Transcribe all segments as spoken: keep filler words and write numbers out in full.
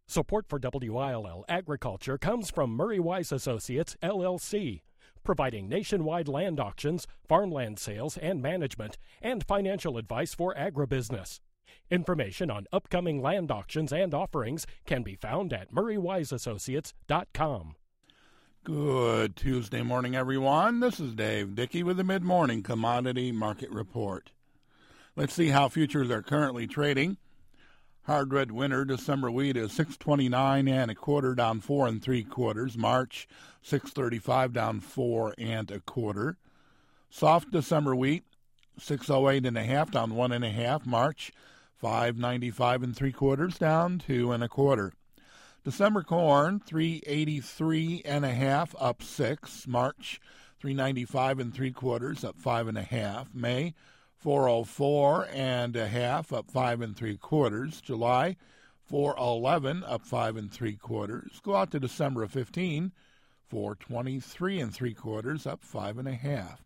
Support for W I L L Agriculture comes from Murray Wise Associates, L L C, providing nationwide land auctions, farmland sales and management, and financial advice for agribusiness. Information on upcoming land auctions and offerings can be found at murray wise associates dot com. Good Tuesday morning, everyone. This is Dave Dickey with the Mid-Morning Commodity Market Report. Let's see how futures are currently trading. Hard red winter December wheat is six twenty-nine and a quarter, down four and three quarters. March six thirty-five, down four and a quarter. Soft December wheat six oh eight and a half, down one and a half. March five ninety-five and three quarters, down two and a quarter. December corn three eighty-three and a half, up six. March three ninety-five and three quarters, up five and a half. May four oh four and a half, up five and three quarters. July four eleven, up five and three quarters. Go out to December of fifteen, four twenty-three and three quarters, up five and a half.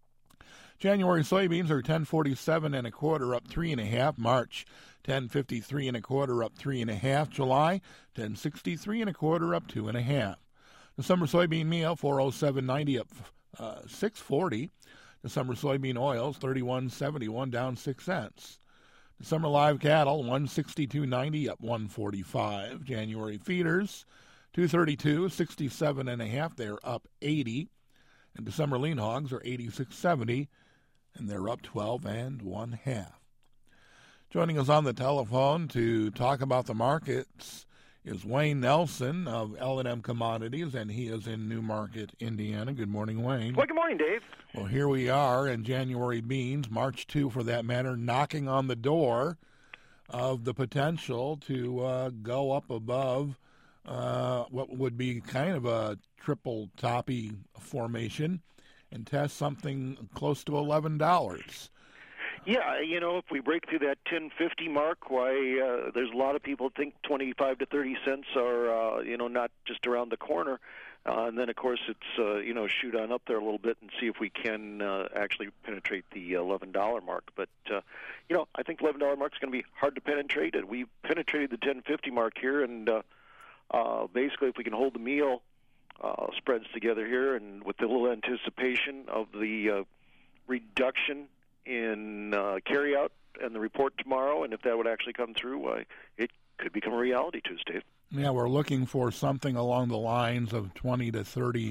January soybeans are ten forty-seven and a quarter, up three and a half. March ten fifty-three and a quarter, up three and a half. July ten sixty-three and a quarter, up two and a half. December soybean meal four oh seven ninety, up uh, six forty. December soybean oils thirty-one seventy-one, down six cents. December live cattle one sixty-two ninety, up one forty-five. January feeders two thirty-two sixty-seven and a half, they're up eighty. And December lean hogs are eighty-six seventy, and they're up twelve and one half. Joining us on the telephone to talk about the markets is Wayne Nelson of L and M Commodities, and he is in Newmarket, Indiana. Good morning, Wayne. Well, good morning, Dave. Well, here we are in January beans, March second for that matter, knocking on the door of the potential to uh, go up above uh, what would be kind of a triple toppy formation and test something close to eleven dollars. Yeah, you know, if we break through that ten fifty mark, why uh, there's a lot of people think twenty-five to thirty cents are, uh, you know, not just around the corner. Uh, and then, of course, it's, uh, you know, shoot on up there a little bit and see if we can uh, actually penetrate the eleven dollar mark. But, uh, you know, I think eleven dollar mark is going to be hard to penetrate. We penetrated the ten fifty mark here, and uh, uh, basically if we can hold the meal uh, spreads together here and with a little anticipation of the uh, reduction in uh, carryout and the report tomorrow, and if that would actually come through, uh, it could become a reality Tuesday. Yeah, we're looking for something along the lines of twenty to thirty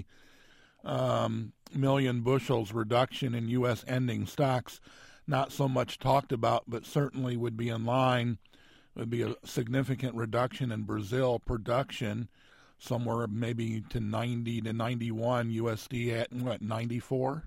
um, million bushels reduction in U S ending stocks. Not so much talked about, but certainly would be in line. Would be a significant reduction in Brazil production, somewhere maybe to ninety to ninety-one U S D at what, ninety-four?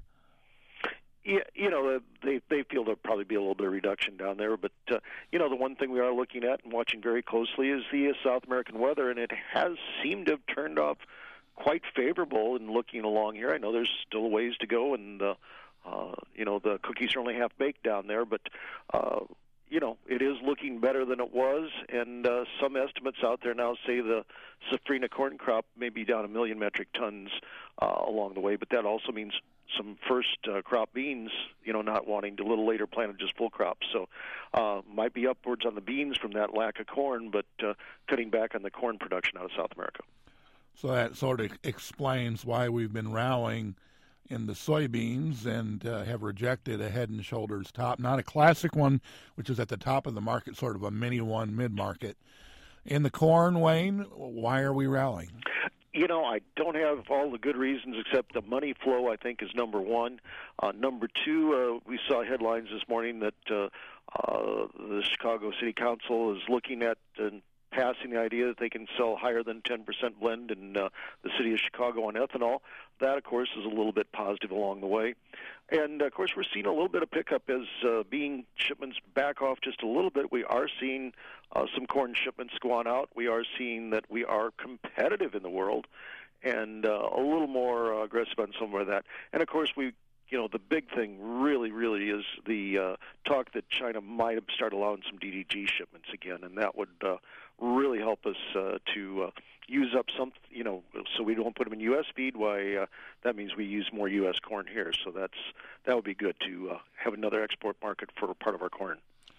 Yeah, you know, they they feel there'll probably be a little bit of reduction down there. But, uh, you know, the one thing we are looking at and watching very closely is the uh, South American weather, and it has seemed to have turned off quite favorable in looking along here. I know there's still a ways to go, and, uh, uh, you know, the cookies are only half baked down there. But, uh, you know, it is looking better than it was, and uh, some estimates out there now say the safrinha corn crop may be down a million metric tons uh, along the way, but that also means some first uh, crop beans, you know, not wanting to a little later planted just full crops. So uh, might be upwards on the beans from that lack of corn, but uh, cutting back on the corn production out of South America. So that sort of explains why we've been rallying in the soybeans and uh, have rejected a head and shoulders top. Not a classic one, which is at the top of the market, sort of a mini one mid-market. In the corn, Wayne, why are we rallying? You know, I don't have all the good reasons except the money flow, I think, is number one. Uh, number two, uh, we saw headlines this morning that uh, uh, the Chicago City Council is looking at and passing the idea that they can sell higher than ten percent blend in uh, the city of Chicago on ethanol. That, of course, is a little bit positive along the way. And, of course, we're seeing a little bit of pickup as uh, bean shipments back off just a little bit. We are seeing uh, some corn shipments go on out. We are seeing that we are competitive in the world and uh, a little more uh, aggressive on some of that. And, of course, we you know, the big thing really, really is the uh, talk that China might have started allowing some D D G shipments again, and that would uh, really help us uh, to uh, use up some, you know, so we don't put them in U S feed. Why, uh, that means we use more U S corn here, so that's that would be good to uh, have another export market for part of our corn.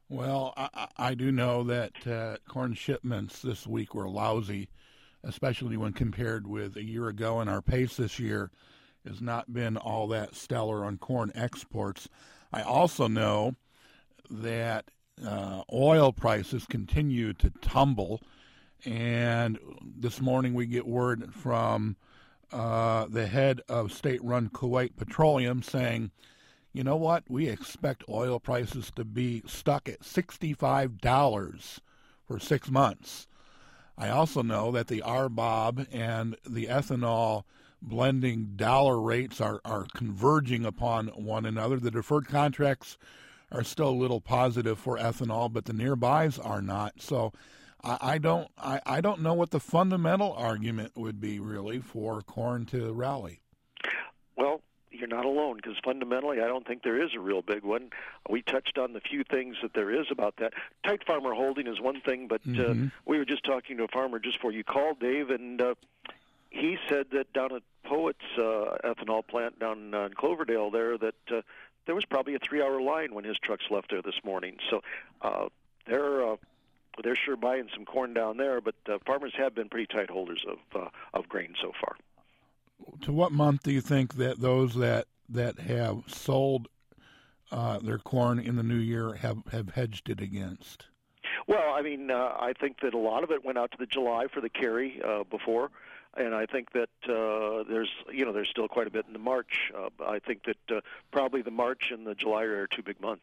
Well, I, I do know that uh, corn shipments this week were lousy, especially when compared with a year ago, and our pace this year has not been all that stellar on corn exports. I also know that uh, oil prices continue to tumble, and this morning we get word from uh, the head of state-run Kuwait Petroleum saying, you know what, we expect oil prices to be stuck at sixty-five dollars for six months. I also know that the R B O B and the ethanol blending dollar rates are, are converging upon one another. The deferred contracts are still a little positive for ethanol, but the nearbys are not. So I, I don't I, I don't know what the fundamental argument would be really for corn to rally. Well, you're not alone, because fundamentally I don't think there is a real big one. We touched on the few things that there is about that. Tight farmer holding is one thing, but mm-hmm. uh, we were just talking to a farmer just before you called, Dave, and uh, he said that down at Poet's uh, ethanol plant down uh, in Cloverdale there that uh, there was probably a three-hour line when his trucks left there this morning. So uh, they're uh, they're sure buying some corn down there, but uh, farmers have been pretty tight holders of uh, of grain so far. To what month do you think that those that that have sold uh, their corn in the new year have, have hedged it against? Well, I mean, uh, I think that a lot of it went out to the July for the carry uh, before, and I think that uh, there's you know there's still quite a bit in the March. Uh, I think that uh, probably the March and the July are two big months.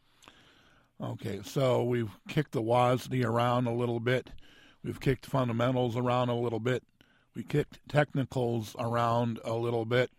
Okay, so we've kicked the W A S D around a little bit. We've kicked fundamentals around a little bit. We kicked technicals around a little bit.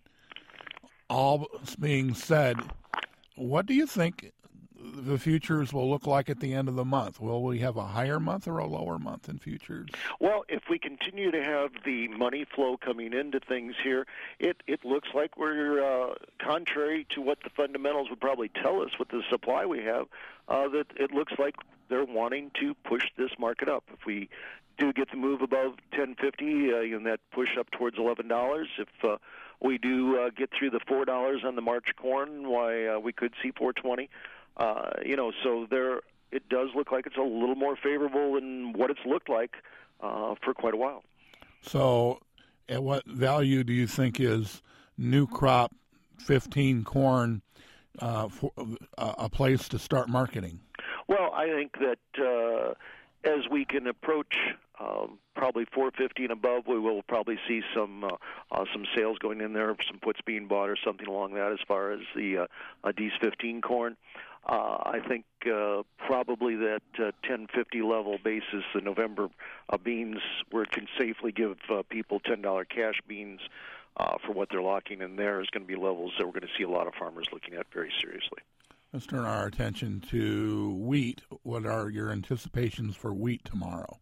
All being said, what do you think the futures will look like at the end of the month? Will we have a higher month or a lower month in futures? Well, if we continue to have the money flow coming into things here, it, it looks like we're, uh, contrary to what the fundamentals would probably tell us with the supply we have, uh, that it looks like they're wanting to push this market up. If we do get the move above ten fifty, uh, you know, that push up towards eleven dollars. If uh, we do uh, get through the four dollars on the March corn, why uh, we could see four twenty. Uh, you know, so there it does look like it's a little more favorable than what it's looked like uh, for quite a while. So, at what value do you think is new crop fifteen corn uh, for, uh, a place to start marketing? Well, I think that uh, as we can approach um, probably four fifty and above, we will probably see some uh, uh, some sales going in there, some puts being bought or something along that as far as the uh, uh, D's fifteen corn. Uh, I think uh, probably that uh, ten fifty level basis, the November uh, beans, where it can safely give uh, people ten dollar cash beans uh, for what they're locking in there, is going to be levels that we're going to see a lot of farmers looking at very seriously. Let's turn our attention to wheat. What are your anticipations for wheat tomorrow?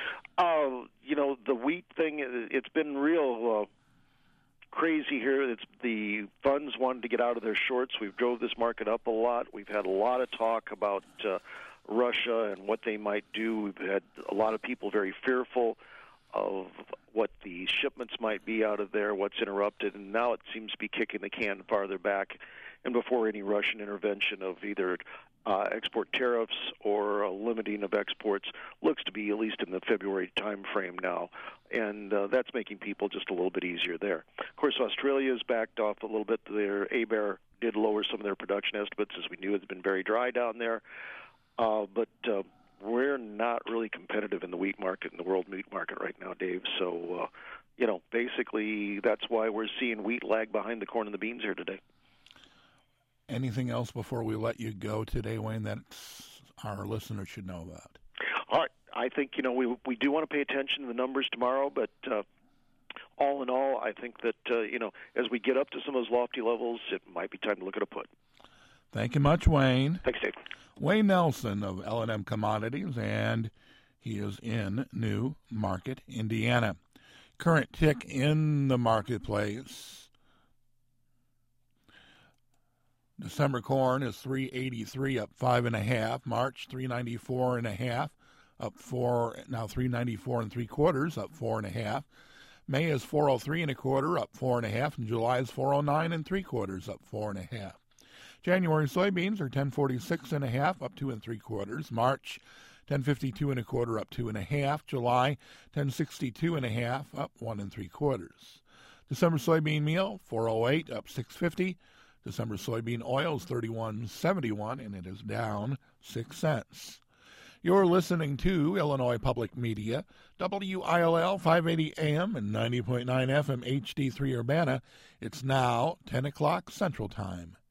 Uh, you know, the wheat thing, it's been real uh, crazy here. It's the funds wanted to get out of their shorts. We've drove this market up a lot. We've had a lot of talk about uh, Russia and what they might do. We've had a lot of people very fearful of what the shipments might be out of there, what's interrupted, and now it seems to be kicking the can farther back. And before any Russian intervention of either uh, export tariffs or a limiting of exports, looks to be at least in the February time frame now. And uh, that's making people just a little bit easier there. Of course, Australia's backed off a little bit. Their A B A R did lower some of their production estimates. As we knew, it's been very dry down there. Uh, but uh, we're not really competitive in the wheat market, in the world wheat market right now, Dave. So, uh, you know, basically that's why we're seeing wheat lag behind the corn and the beans here today. Anything else before we let you go today, Wayne, that our listeners should know about? All right. I think, you know, we we do want to pay attention to the numbers tomorrow, but uh, all in all, I think that, uh, you know, as we get up to some of those lofty levels, it might be time to look at a put. Thank you much, Wayne. Thanks, Dave. Wayne Nelson of L and M Commodities, and he is in New Market, Indiana. Current tick in the marketplace. December corn is three eighty-three, up five and a half. March three ninety-four and a half, up four. Now three ninety-four and three quarters, up four and a half. May is four oh three and a quarter, up four and a half, and July is four oh nine and three quarters, up four and a half. January soybeans are ten forty-six and a half, up two and three quarters. March, ten fifty-two and a quarter, up two and a half. July, ten sixty-two and a half, up one and three quarters. December soybean meal, four oh eight, up six fifty. December soybean oil is thirty-one seventy-one, and it is down six cents. You're listening to Illinois Public Media, W I L L five eighty A M and ninety point nine F M H D three Urbana. It's now ten o'clock Central Time.